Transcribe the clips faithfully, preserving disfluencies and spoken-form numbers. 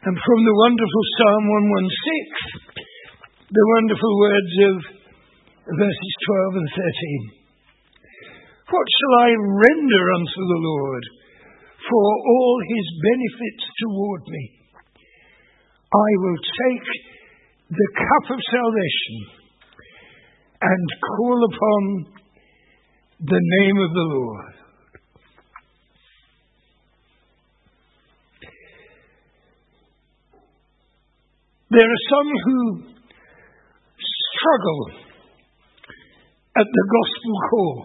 And from the wonderful Psalm one sixteen, the wonderful words of verses twelve and thirteen. What shall I render unto the Lord for all his benefits toward me? I will take the cup of salvation and call upon the name of the Lord. There are some who struggle at the gospel call.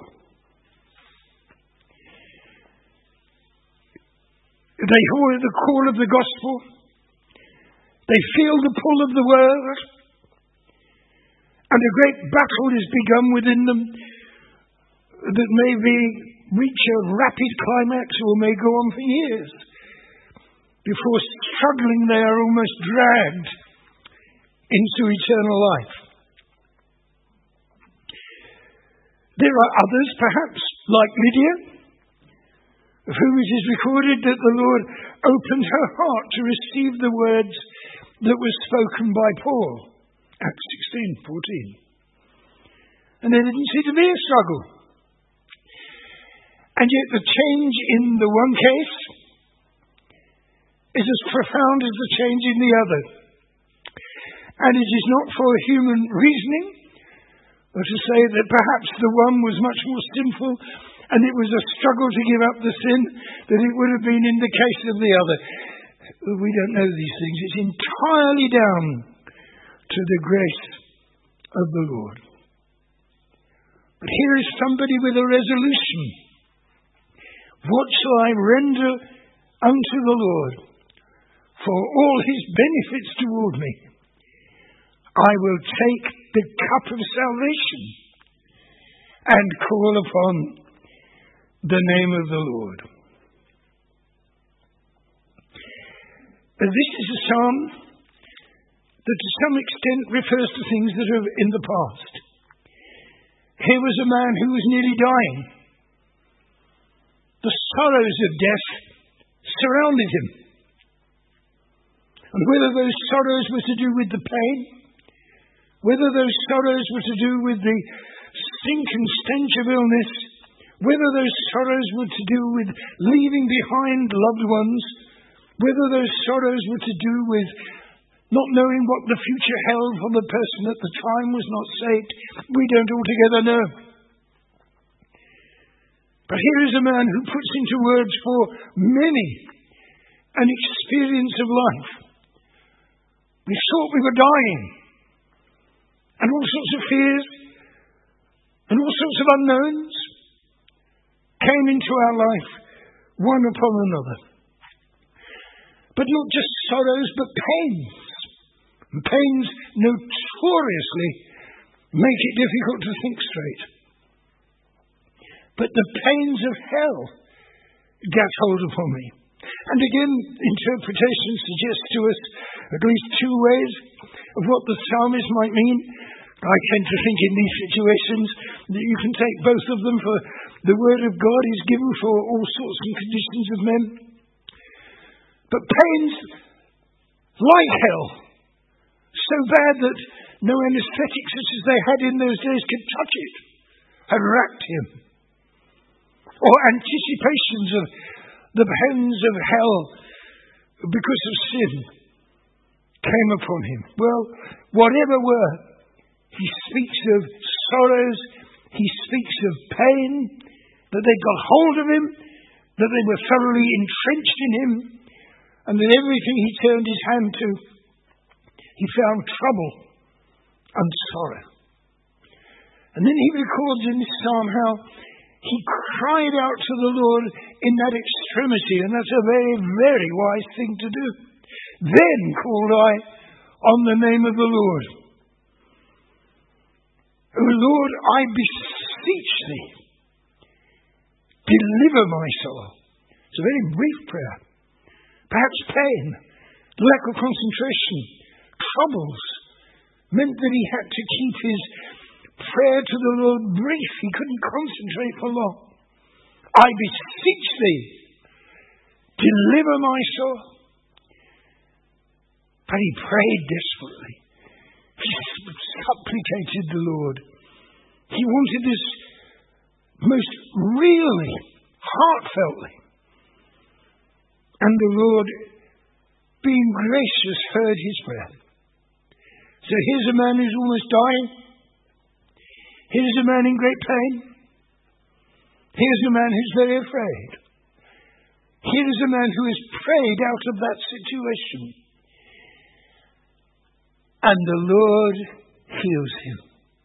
They hear the call of the gospel. They feel the pull of the word. And a great battle is begun within them that may be reach a rapid climax or may go on for years. Before struggling, they are almost dragged into eternal life. There are others, perhaps, like Lydia, of whom it is recorded that the Lord opened her heart to receive the words that were spoken by Paul, Acts sixteen fourteen. And there didn't seem to be a struggle. And yet the change in the one case is as profound as the change in the other. And it is not for human reasoning, or to say that perhaps the one was much more sinful and it was a struggle to give up the sin, that it would have been in the case of the other. We don't know these things. It's entirely down to the grace of the Lord. But here is somebody with a resolution. What shall I render unto the Lord for all his benefits toward me? I will take the cup of salvation and call upon the name of the Lord. This is a psalm that to some extent refers to things that are in the past. Here was a man who was nearly dying. The sorrows of death surrounded him. And whether those sorrows were to do with the pain, whether those sorrows were to do with the stink and stench of illness, whether those sorrows were to do with leaving behind loved ones, whether those sorrows were to do with not knowing what the future held for the person at the time was not saved, we don't altogether know. But here is a man who puts into words for many an experience of life. We thought we were dying, and all sorts of fears and all sorts of unknowns came into our life, one upon another. But not just sorrows, but pains. And pains notoriously make it difficult to think straight. But the pains of hell got hold upon me. And again, interpretation suggests to us at least two ways of what the psalmist might mean. I tend to think in these situations that you can take both of them, for the word of God is given for all sorts and conditions of men. But pains like hell, so bad that no anesthetic such as they had in those days could touch it, had racked him. Or anticipations of the pains of hell because of sin came upon him. Well, whatever were, he speaks of sorrows, he speaks of pain, that they got hold of him, that they were thoroughly entrenched in him, and that everything he turned his hand to, he found trouble and sorrow. And then he records in this psalm how he cried out to the Lord in that extremity, and that's a very, very wise thing to do. Then called I on the name of the Lord. O Lord, I beseech thee, deliver my soul. It's a very brief prayer. Perhaps pain, lack of concentration, troubles meant that he had to keep his prayer to the Lord brief. He couldn't concentrate for long. I beseech thee, deliver my soul. But he prayed desperately. He supplicated the Lord. He wanted this most really, heartfeltly. And the Lord, being gracious, heard his prayer. So here's a man who's almost dying. Here's a man in great pain. Here's a man who's very afraid. Here's a man who has prayed out of that situation. And the Lord heals him.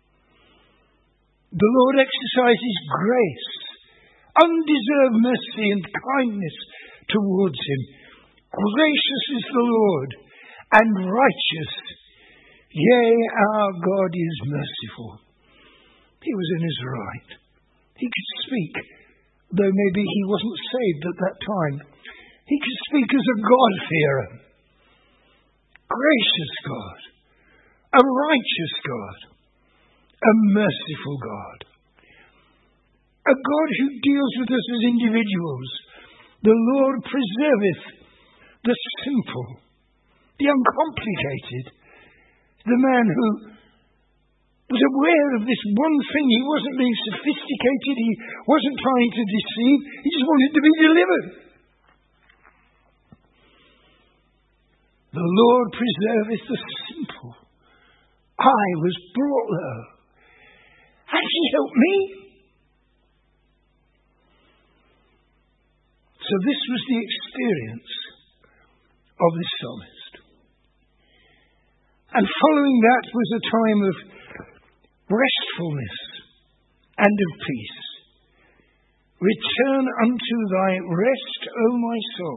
The Lord exercises grace, undeserved mercy and kindness towards him. Gracious is the Lord, and righteous. Yea, our God is merciful. He was in his right. He could speak, though maybe he wasn't saved at that time. He could speak as a God-fearer. Gracious God, a righteous God, a merciful God, a God who deals with us as individuals. The Lord preserveth the simple, the uncomplicated, the man who was aware of this one thing. He wasn't being sophisticated. He wasn't trying to deceive. He just wanted to be delivered. The Lord preserveth the simple. I was brought low. Has he helped me? So this was the experience of this psalmist. And following that was a time of restfulness and of peace. Return unto thy rest, O my soul,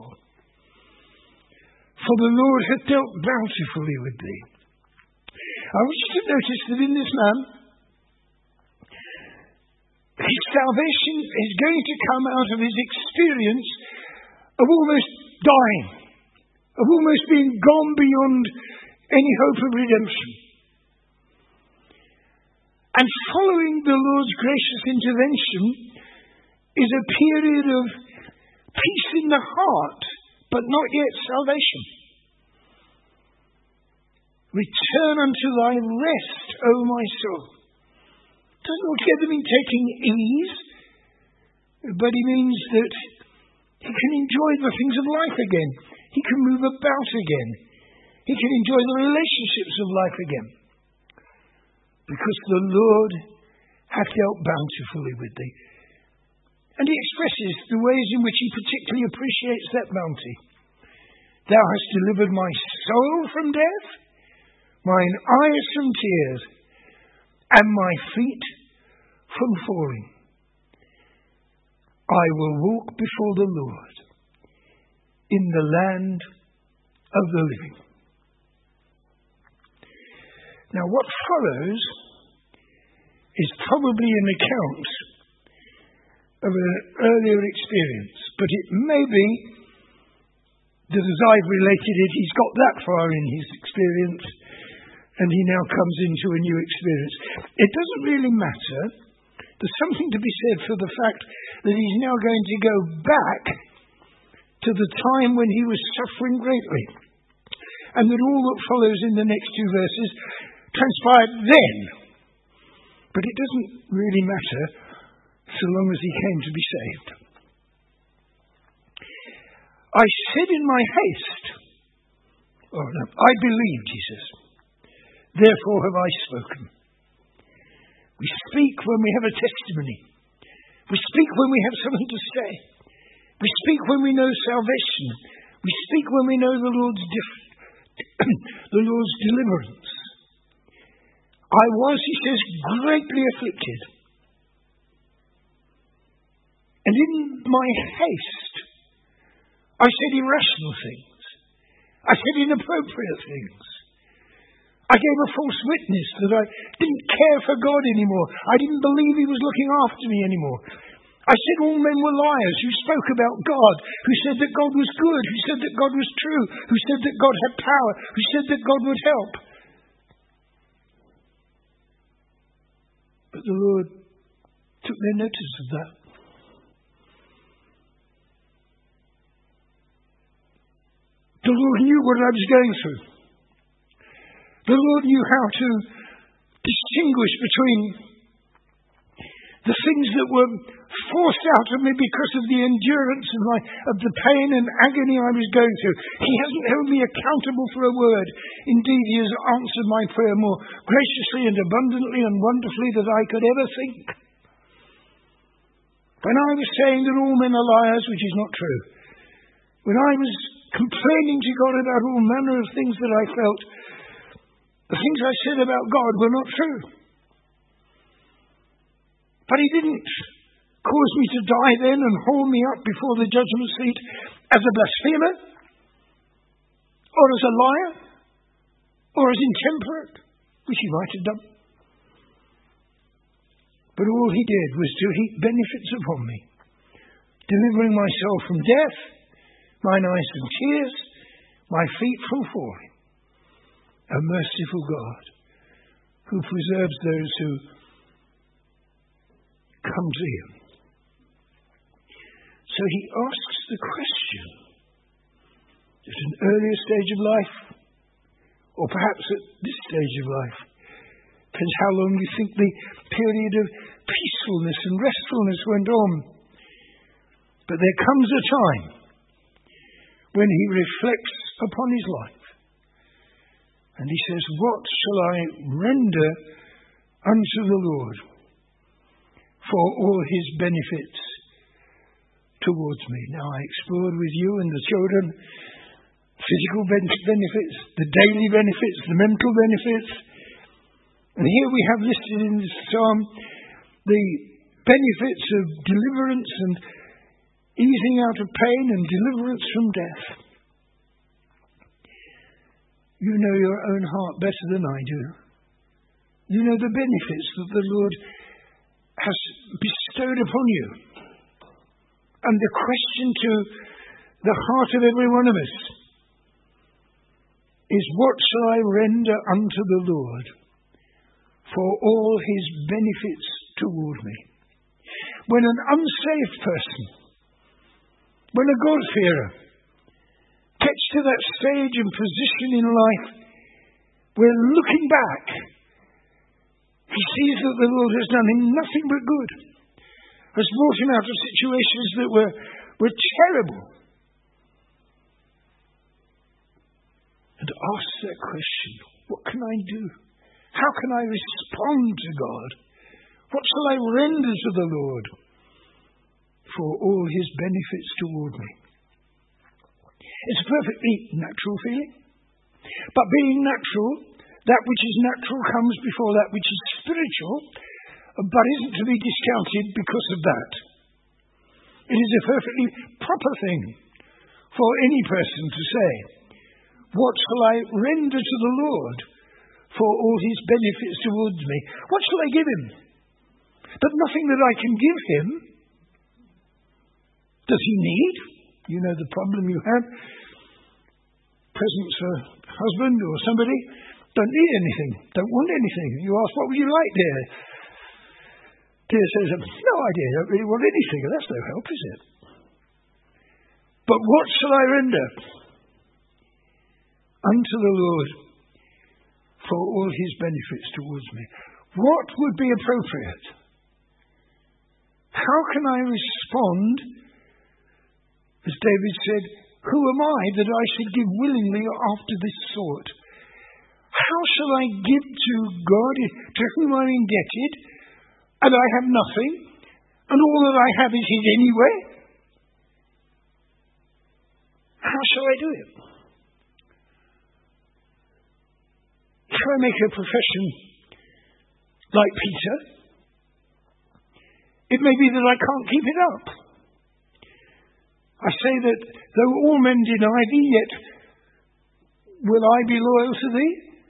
for the Lord hath dealt bountifully with thee. I want you to notice that in this man, his salvation is going to come out of his experience of almost dying, of almost being gone beyond any hope of redemption. And following the Lord's gracious intervention is a period of peace in the heart, but not yet salvation. Return unto thy rest, O my soul. Doesn't altogether mean taking ease, but he means that he can enjoy the things of life again. He can move about again. He can enjoy the relationships of life again. Because the Lord hath dealt bountifully with thee. And he expresses the ways in which he particularly appreciates that bounty. Thou hast delivered my soul from death, mine eyes from tears, and my feet from falling. I will walk before the Lord in the land of the living. Now, what follows is probably an account of an earlier experience, but it may be that as I've related it, he's got that far in his experience and he now comes into a new experience. It doesn't really matter. There's something to be said for the fact that he's now going to go back to the time when he was suffering greatly, and that all that follows in the next two verses transpired then. But it doesn't really matter so long as he came to be saved. I said in my haste, oh no, I believed, he says, therefore have I spoken. We speak when we have a testimony. We speak when we have something to say. We speak when we know salvation. We speak when we know the Lord's dif- the Lord's deliverance. I was, he says, greatly afflicted. And in my haste, I said irrational things. I said inappropriate things. I gave a false witness that I didn't care for God anymore. I didn't believe he was looking after me anymore. I said all men were liars who spoke about God, who said that God was good, who said that God was true, who said that God had power, who said that God would help. But the Lord took no notice of that. The Lord knew what I was going through. The Lord knew how to distinguish between the things that were forced out of me because of the endurance of, my, of the pain and agony I was going through. He hasn't held me accountable for a word. Indeed, He has answered my prayer more graciously and abundantly and wonderfully than I could ever think. When I was saying that all men are liars, which is not true, when I was complaining to God about all manner of things that I felt, the things I said about God were not true. But He didn't cause me to die then and haul me up before the judgment seat as a blasphemer, or as a liar, or as intemperate, which He might have done. But all He did was to heap benefits upon me, delivering my soul from death, mine eyes from tears, my feet from falling. A merciful God who preserves those who come to Him. So He asks the question at an earlier stage of life, or perhaps at this stage of life, depends how long you think the period of peacefulness and restfulness went on. But there comes a time when He reflects upon His life and He says, what shall I render unto the Lord for all His benefits towards me? Now I explored with you and the children physical benefits, the daily benefits, the mental benefits. And here we have listed in this psalm the benefits of deliverance and easing out of pain and deliverance from death. You know your own heart better than I do. You know the benefits that the Lord has bestowed upon you. And the question to the heart of every one of us is, what shall I render unto the Lord for all His benefits toward me? When an unsaved person, when a God-fearer, gets to that stage and position in life where, looking back, he sees that the Lord has done him nothing but good, has brought him out of situations that were, were terrible, and asks that question, what can I do? How can I respond to God? What shall I render to the Lord for all His benefits toward me? It's a perfectly natural feeling. But being natural, that which is natural comes before that which is spiritual, but isn't to be discounted because of that. It is a perfectly proper thing for any person to say, what shall I render to the Lord for all His benefits towards me? What shall I give Him? But nothing that I can give Him. Does He need? You know the problem you have. Presents a husband or somebody don't need anything, don't want anything. You ask, what would you like, dear? Dear says, no idea, don't really want anything. That's no help, is it? But what shall I render unto the Lord for all His benefits towards me? What would be appropriate? How can I respond, as David said, who am I that I should give willingly after this sort? How shall I give to God to whom I'm indebted, and I have nothing, and all that I have is His anyway? How shall I do it? If I make a profession like Peter, it may be that I can't keep it up. I say that though all men deny Thee, yet will I be loyal to Thee.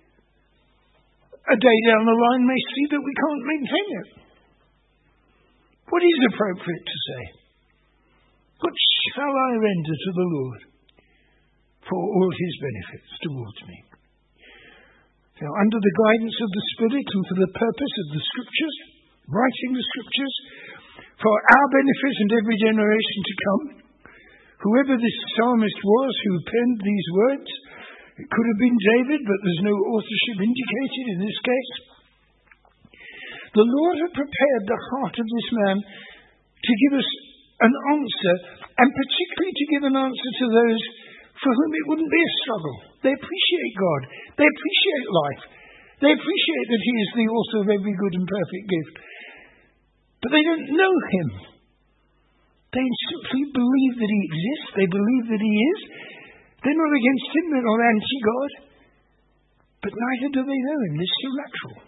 A day down the line may see that we can't maintain it. What is appropriate to say? What shall I render to the Lord for all His benefits towards me? Now, under the guidance of the Spirit and for the purpose of the Scriptures, writing the Scriptures, for our benefit and every generation to come, whoever this psalmist was who penned these words It could have been David, but there's no authorship indicated in this case. The Lord had prepared the heart of this man to give us an answer, and particularly to give an answer to those for whom it wouldn't be a struggle. They appreciate God. They appreciate life. They appreciate that He is the author of every good and perfect gift. But they don't know Him. They simply believe that He exists. They believe that He is. They're not against Him. They're not anti-God. But neither do they know Him. They're still natural.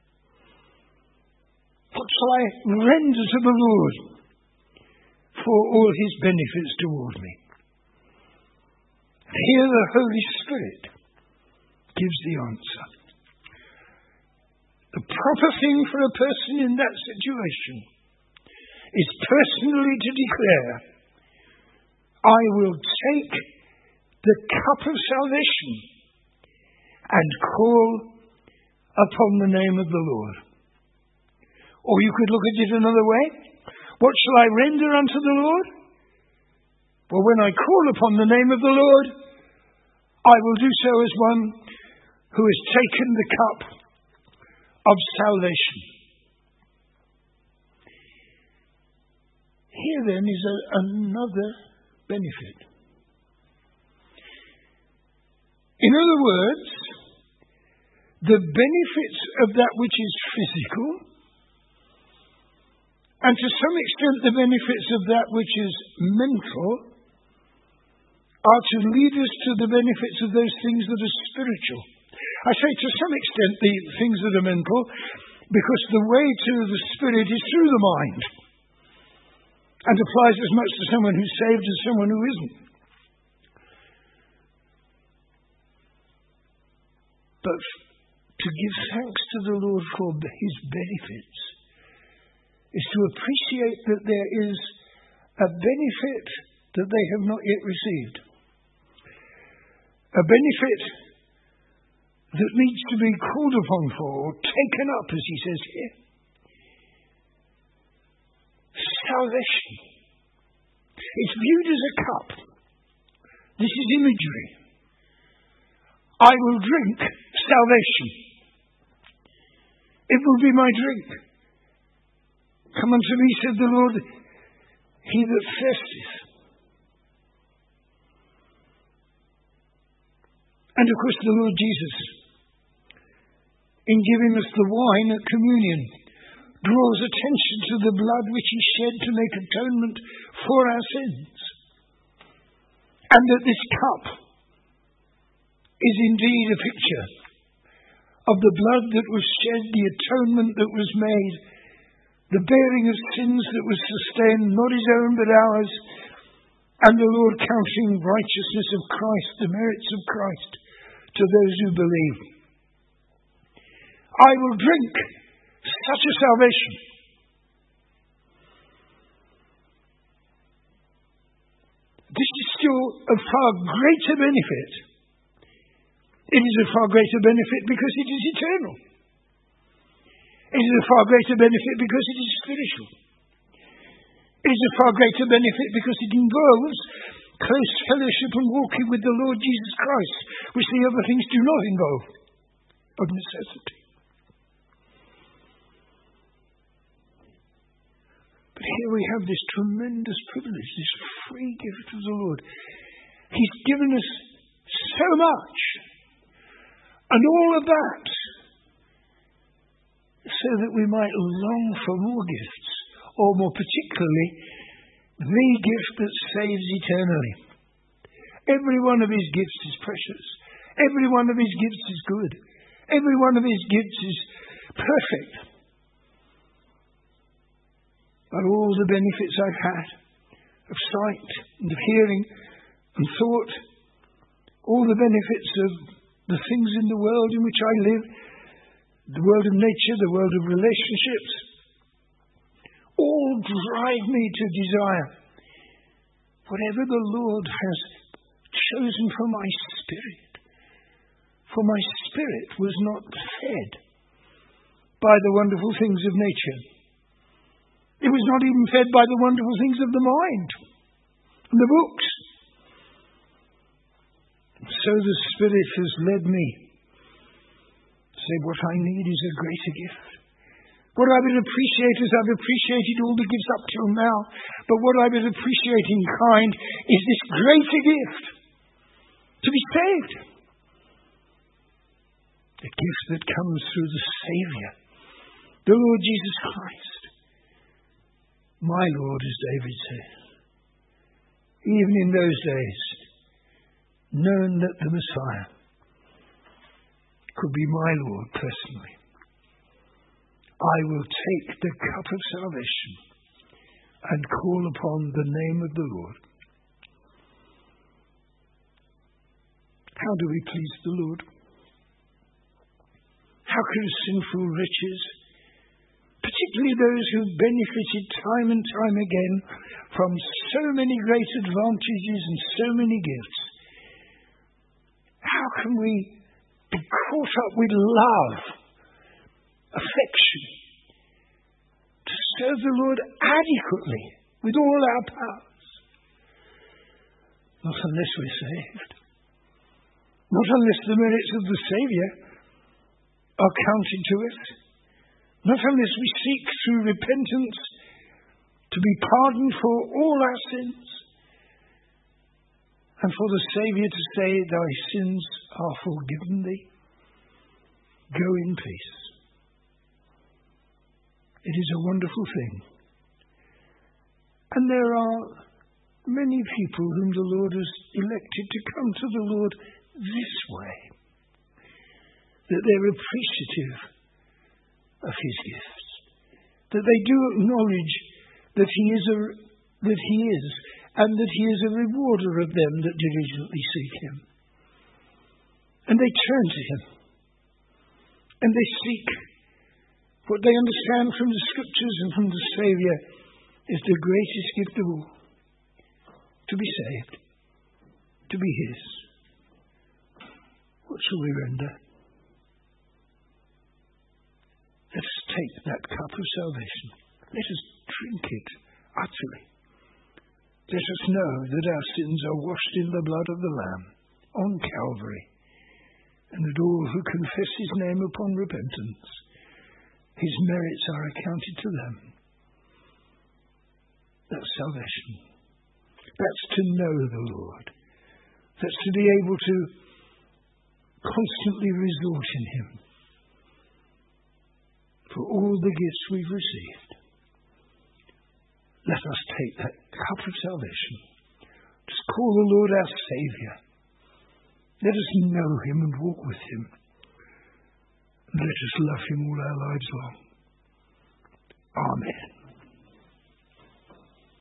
What shall I render to the Lord for all His benefits toward me? Here the Holy Spirit gives the answer. The proper thing for a person in that situation is personally to declare, I will take the cup of salvation and call upon the name of the Lord. Or you could look at it another way. What shall I render unto the Lord? Well, when I call upon the name of the Lord, I will do so as one who has taken the cup of salvation. Here then is a, another benefit. In other words, the benefits of that which is physical, and to some extent the benefits of that which is mental, are to lead us to the benefits of those things that are spiritual. I say to some extent the things that are mental, because the way to the Spirit is through the mind, and applies as much to someone who's saved as someone who isn't. But to give thanks to the Lord for His benefits is to appreciate that there is a benefit that they have not yet received. A benefit that needs to be called upon for, or taken up, as he says here. Salvation. It's viewed as a cup. This is imagery. I will drink salvation. It will be my drink. Come unto me, said the Lord, he that thirsteth. And of course the Lord Jesus, in giving us the wine at communion, draws attention to the blood which he shed to make atonement for our sins. And that this cup is indeed a picture of the blood that was shed, the atonement that was made, the bearing of sins that was sustained, not his own but ours, and the Lord counting righteousness of Christ, the merits of Christ, to those who believe. I will drink such a salvation. This is still a far greater benefit. It is a far greater benefit because it is eternal. It is a far greater benefit because it is spiritual. It is a far greater benefit because it involves close fellowship and walking with the Lord Jesus Christ, which the other things do not involve, of necessity. But here we have this tremendous privilege, this free gift of the Lord. He's given us so much, and all of that, so that we might long for more gifts, or more particularly, the gift that saves eternally. Every one of his gifts is precious. Every one of his gifts is good. Every one of his gifts is perfect. But all the benefits I've had of sight and of hearing and thought, all the benefits of the things in the world in which I live, the world of nature, the world of relationships, all drive me to desire whatever the Lord has chosen for my spirit. For my spirit was not fed by the wonderful things of nature. It was not even fed by the wonderful things of the mind and the books. so the Spirit has led me. Say, what I need is a greater gift. What I would appreciate is I've appreciated all the gifts up till now, but what I would appreciate in kind is this greater gift, to be saved. A gift that comes through the Saviour, the Lord Jesus Christ. My Lord, as David says, even in those days, known that the Messiah could be my Lord personally. I will take the cup of salvation and call upon the name of the Lord. How do we please the Lord? How can sinful riches, particularly those who benefited time and time again from so many great advantages and so many gifts, how can we be caught up with love, affection, to serve the Lord adequately with all our powers? Not unless we're saved. Not unless the merits of the Saviour are counted to us. Not unless we seek through repentance to be pardoned for all our sins, and for the Saviour to say, thy sins are forgiven thee. Go in peace. It is a wonderful thing. And there are many people whom the Lord has elected to come to the Lord this way, that they're appreciative of his gifts, that they do acknowledge that he is a, that he is, and that he is a rewarder of them that diligently seek him. And they turn to him, and they seek what they understand from the Scriptures and from the Saviour is the greatest gift of all, to be saved, to be his. What shall we render? Let us take that cup of salvation. Let us drink it utterly. Let us know that our sins are washed in the blood of the Lamb on Calvary, and that all who confess his name upon repentance, his merits are accounted to them. That's salvation. That's to know the Lord. That's to be able to constantly resort in him for all the gifts we've received. Let us take that cup of salvation. Just call the Lord our Saviour. Let us know him and walk with him. And let us love him all our lives long. Amen.